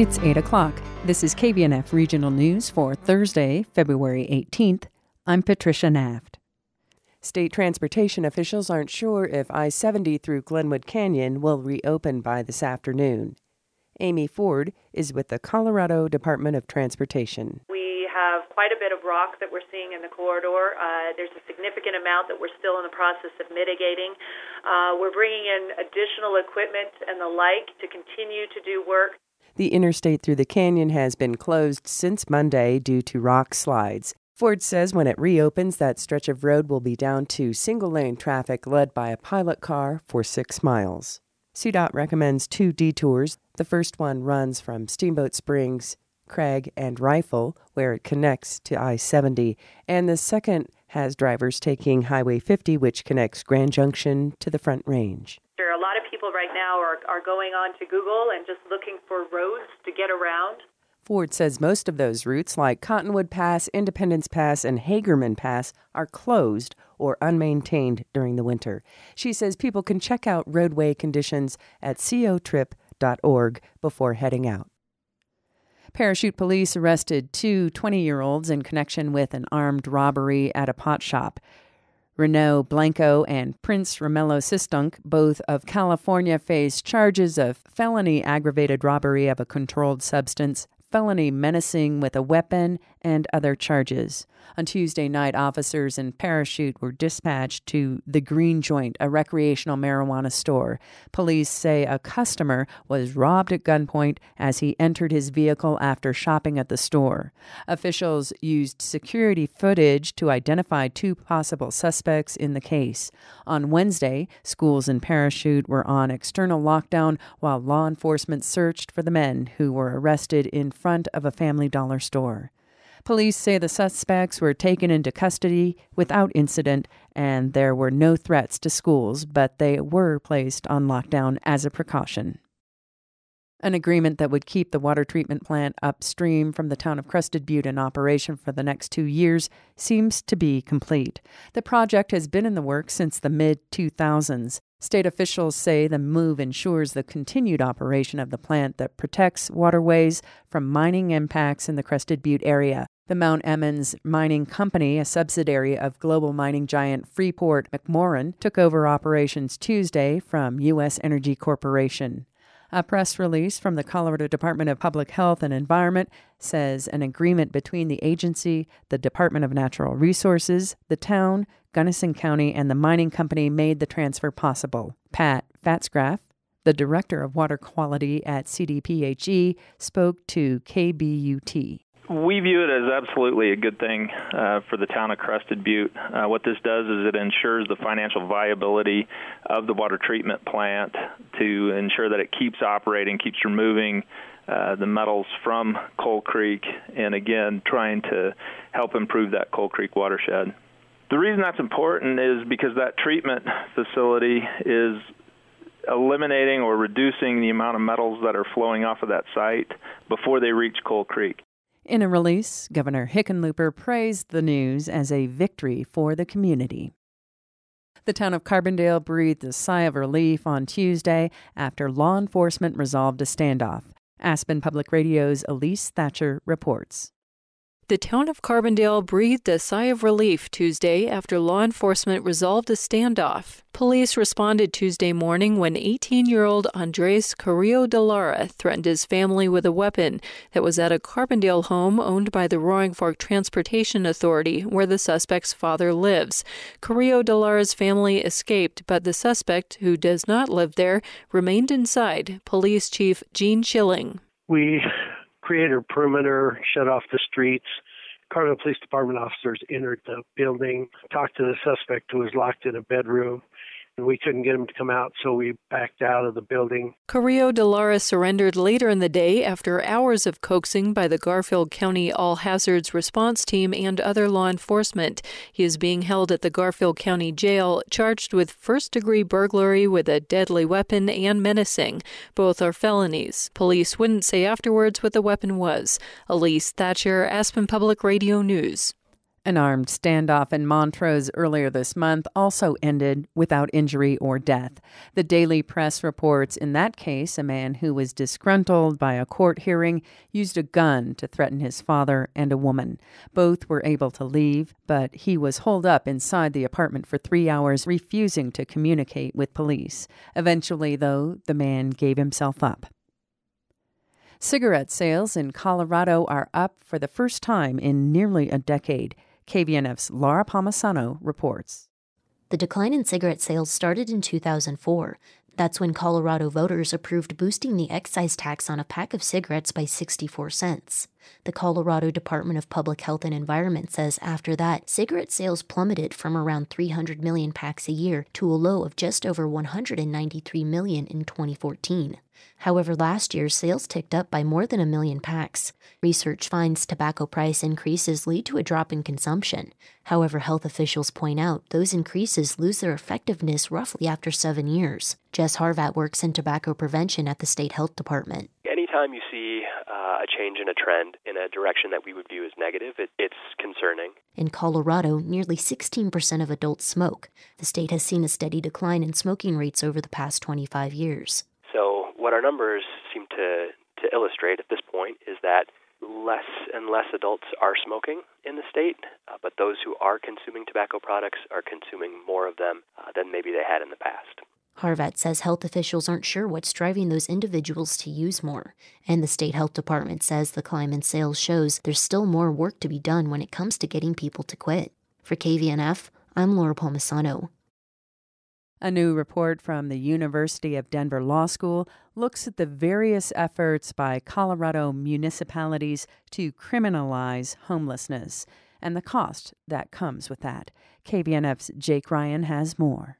It's 8 o'clock. This is KBNF Regional News for Thursday, February 18th. I'm Patricia Naft. State transportation officials aren't sure if I-70 through Glenwood Canyon will reopen by this afternoon. Amy Ford is with the Colorado Department of Transportation. We have quite a bit of rock that we're seeing in the corridor. There's a significant amount that we're still in the process of mitigating. We're bringing in additional equipment and the like to continue to do work. The interstate through the canyon has been closed since Monday due to rock slides. Ford says when it reopens, that stretch of road will be down to single-lane traffic led by a pilot car for 6 miles. CDOT recommends 2 detours. The first one runs from Steamboat Springs, Craig, and Rifle, where it connects to I-70, and the second has drivers taking Highway 50, which connects Grand Junction to the Front Range. A lot of people right now are going on to Google and just looking for roads to get around. Ford says most of those routes, like Cottonwood Pass, Independence Pass, and Hagerman Pass, are closed or unmaintained during the winter. She says people can check out roadway conditions at cotrip.org before heading out. Parachute police arrested 2 20-year-olds in connection with an armed robbery at a pot shop. Renaud Blanco and Prince Romello Sistunk, both of California, face charges of felony aggravated robbery of a controlled substance, felony menacing with a weapon, and other charges. On Tuesday night, officers in Parachute were dispatched to the Green Joint, a recreational marijuana store. Police say a customer was robbed at gunpoint as he entered his vehicle after shopping at the store. Officials used security footage to identify 2 possible suspects in the case. On Wednesday, schools in Parachute were on external lockdown while law enforcement searched for the men who were arrested in front of a Family Dollar store. Police say the suspects were taken into custody without incident and there were no threats to schools, but they were placed on lockdown as a precaution. An agreement that would keep the water treatment plant upstream from the town of Crested Butte in operation for the next 2 years seems to be complete. The project has been in the works since the mid-2000s. State officials say the move ensures the continued operation of the plant that protects waterways from mining impacts in the Crested Butte area. The Mount Emmons Mining Company, a subsidiary of global mining giant Freeport-McMoRan, took over operations Tuesday from U.S. Energy Corporation. A press release from the Colorado Department of Public Health and Environment says an agreement between the agency, the Department of Natural Resources, the town, Gunnison County, and the mining company made the transfer possible. Pat Fatsgraf, the Director of Water Quality at CDPHE, spoke to KBUT. We view it as absolutely a good thing for the town of Crested Butte. What this does is it ensures the financial viability of the water treatment plant to ensure that it keeps operating, keeps removing the metals from Coal Creek, and again, trying to help improve that Coal Creek watershed. The reason that's important is because that treatment facility is eliminating or reducing the amount of metals that are flowing off of that site before they reach Coal Creek. In a release, Governor Hickenlooper praised the news as a victory for the community. The town of Carbondale breathed a sigh of relief on Tuesday after law enforcement resolved a standoff. Aspen Public Radio's Elise Thatcher reports. The town of Carbondale breathed a sigh of relief Tuesday after law enforcement resolved a standoff. Police responded Tuesday morning when 18-year-old Andres Carrillo de Lara threatened his family with a weapon that was at a Carbondale home owned by the Roaring Fork Transportation Authority, where the suspect's father lives. Carrillo de Lara's family escaped, but the suspect, who does not live there, remained inside. Police Chief Gene Schilling. We created a perimeter, shut off the streets. Cardinal Police Department officers entered the building, talked to the suspect who was locked in a bedroom. We couldn't get him to come out, so we backed out of the building. Carrillo de Lara surrendered later in the day after hours of coaxing by the Garfield County All Hazards Response Team and other law enforcement. He is being held at the Garfield County Jail, charged with first-degree burglary with a deadly weapon and menacing. Both are felonies. Police wouldn't say afterwards what the weapon was. Elise Thatcher, Aspen Public Radio News. An armed standoff in Montrose earlier this month also ended without injury or death. The Daily Press reports in that case, a man who was disgruntled by a court hearing used a gun to threaten his father and a woman. Both were able to leave, but he was holed up inside the apartment for 3 hours, refusing to communicate with police. Eventually, though, the man gave himself up. Cigarette sales in Colorado are up for the first time in nearly a decade. KVNF's Laura Palmisano reports. The decline in cigarette sales started in 2004. That's when Colorado voters approved boosting the excise tax on a pack of cigarettes by 64 cents. The Colorado Department of Public Health and Environment says after that, cigarette sales plummeted from around 300 million packs a year to a low of just over 193 million in 2014. However, last year, sales ticked up by more than 1 million packs. Research finds tobacco price increases lead to a drop in consumption. However, health officials point out those increases lose their effectiveness roughly after 7 years. Jess Harvat works in tobacco prevention at the state health department. Anytime you see a change in a trend in a direction that we would view as negative, it's concerning. In Colorado, nearly 16% of adults smoke. The state has seen a steady decline in smoking rates over the past 25 years. So what our numbers seem to illustrate at this point is that less and less adults are smoking in the state, but those who are consuming tobacco products are consuming more of them than maybe they had in the past. Harvat says health officials aren't sure what's driving those individuals to use more. And the state health department says the climb in sales shows there's still more work to be done when it comes to getting people to quit. For KVNF, I'm Laura Palmisano. A new report from the University of Denver Law School looks at the various efforts by Colorado municipalities to criminalize homelessness and the cost that comes with that. KVNF's Jake Ryan has more.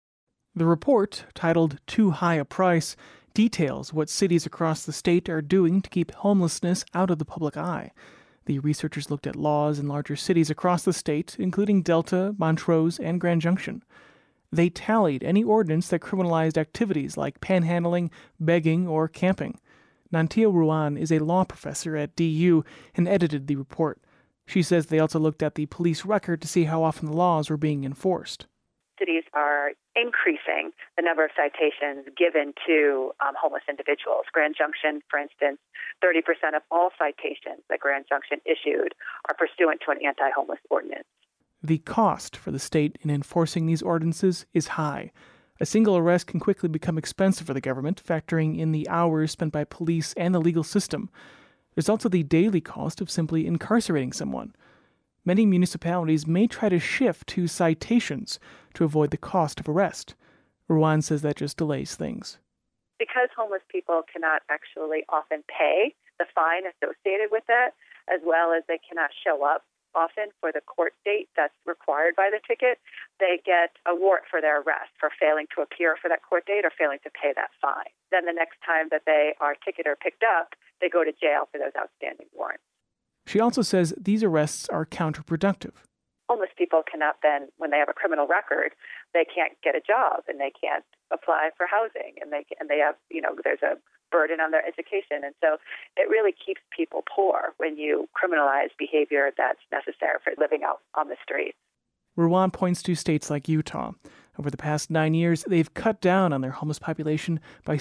The report, titled Too High a Price, details what cities across the state are doing to keep homelessness out of the public eye. The researchers looked at laws in larger cities across the state, including Delta, Montrose, and Grand Junction. They tallied any ordinance that criminalized activities like panhandling, begging, or camping. Nantia Ruan is a law professor at DU and edited the report. She says they also looked at the police record to see how often the laws were being enforced. Cities are increasing the number of citations given to homeless individuals. Grand Junction, for instance, 30% of all citations that Grand Junction issued are pursuant to an anti-homeless ordinance. The cost for the state in enforcing these ordinances is high. A single arrest can quickly become expensive for the government, factoring in the hours spent by police and the legal system. There's also the daily cost of simply incarcerating someone. Many municipalities may try to shift to citations to avoid the cost of arrest. Ruan says that just delays things. Because homeless people cannot actually often pay the fine associated with it, as well as they cannot show up often for the court date that's required by the ticket, they get a warrant for their arrest for failing to appear for that court date or failing to pay that fine. Then the next time that they are ticketed or picked up, they go to jail for those outstanding warrants. She also says these arrests are counterproductive. Homeless people cannot then, when they have a criminal record, they can't get a job and they can't apply for housing and they have, there's a burden on their education. And so it really keeps people poor when you criminalize behavior that's necessary for living out on the street. Ruan points to states like Utah. Over the past 9 years, they've cut down on their homeless population by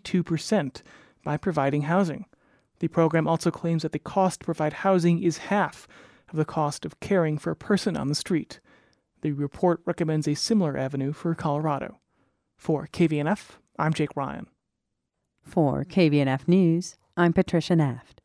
72% by providing housing. The program also claims that the cost to provide housing is half of the cost of caring for a person on the street. The report recommends a similar avenue for Colorado. For KVNF, I'm Jake Ryan. For KVNF News, I'm Patricia Naft.